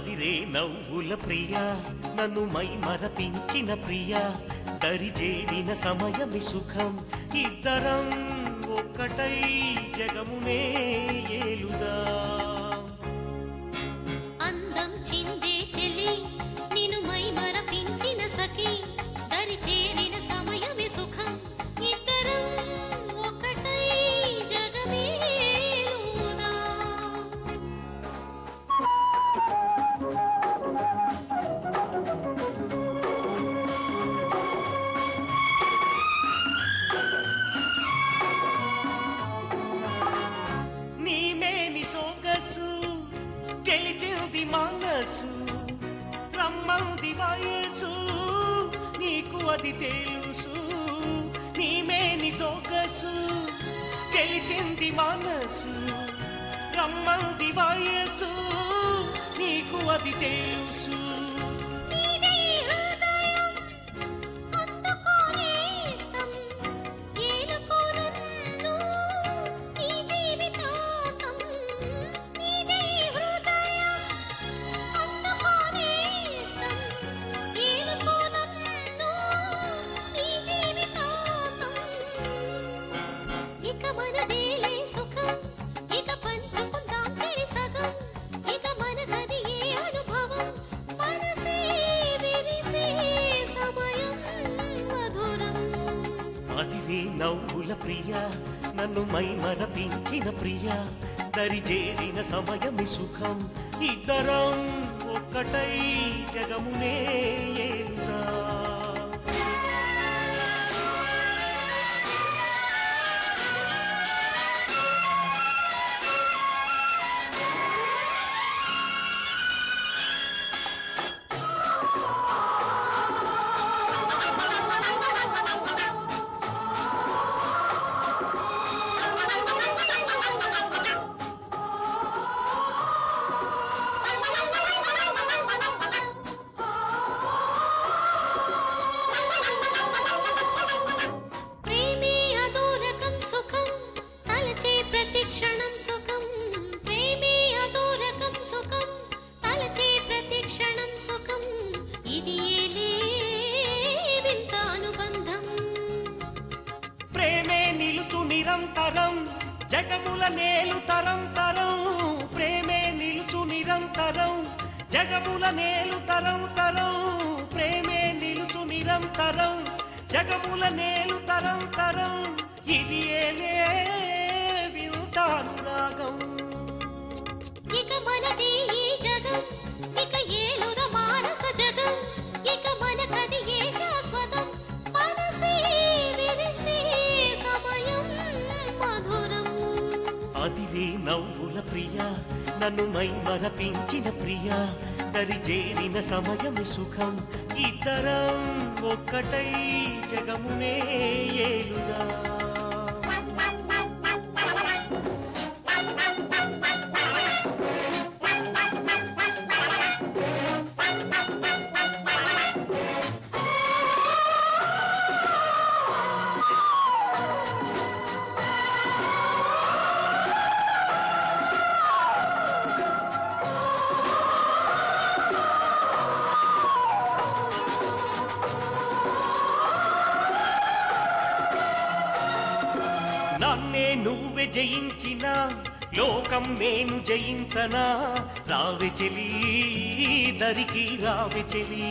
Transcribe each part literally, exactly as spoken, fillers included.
అదిరే నవ్వుల ప్రియా నన్ను మై మరపించిన ప్రియా దరిజేరిన సమయమి సుఖం ఇద్దరం ఒక్కటై జగమునే ఏలుదా అందం చిందే చెలి నిన్ను మై మరపించిన సఖి దరిజేరిన సమయమి సుఖం ఇద్దరం ఒక్కటై జగమే ఏలుదా సొగసు గెలిచింది మనసు రమ్మంది వయసు నీకు అది తెలుసు నీమేని సొగసు గెలిచింది మనసు రమ్మంది వయసు నీకు అది తెలుసు అదిరే నవ్వుల ప్రియా నన్ను మై మరపించిన ప్రియా దరిజేరిన సమయమి సుఖం ఇద్దరం ఒక్కటై జగమునే ఏలుదా క్షణం సుఖం ప్రేమే అదోరకం సుఖం తలచే ప్రతి క్షణం సుఖం ఇది వింత అనుబంధం ప్రేమే నిలుచు నిరంతరం జగముల నేలు తరం తరం ప్రేమే నిలుచు నిరంతరం జగముల నేలు తరం తరం ప్రేమే నిలుచు నిరంతరం జగముల నేలు తరం తరం ఇది అనురాగం ఇక మనది ఈ జగం ఇక ఏలుద మానస జగం ఇక మనకది ఏ శాశ్వతం మనసే విరిసే సమయం మధురం అదిరే నవ్వుల ప్రియా నన్ను మై మరపించిన ప్రియా దరిజేరిన సమయమి సుఖం ఇద్దరం ఒక్కటై జగమునే ఏలుదా నన్నే నువ్వే జయించినా లోకం నేను జయించనా రావె చెలి దరికి రావె చెలి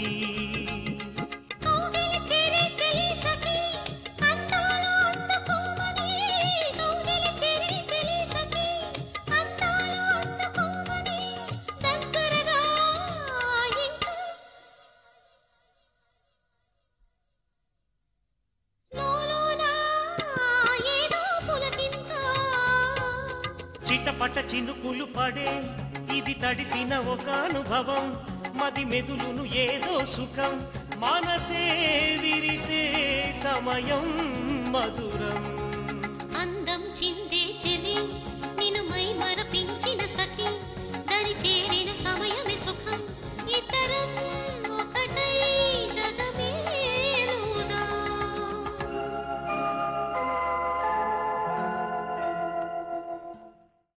చిటపట చినుకులు పడే ఇది తడిసిన ఒక అనుభవం మది మెదులును ఏదో సుఖం మనసే విరిసే సమయం మధురం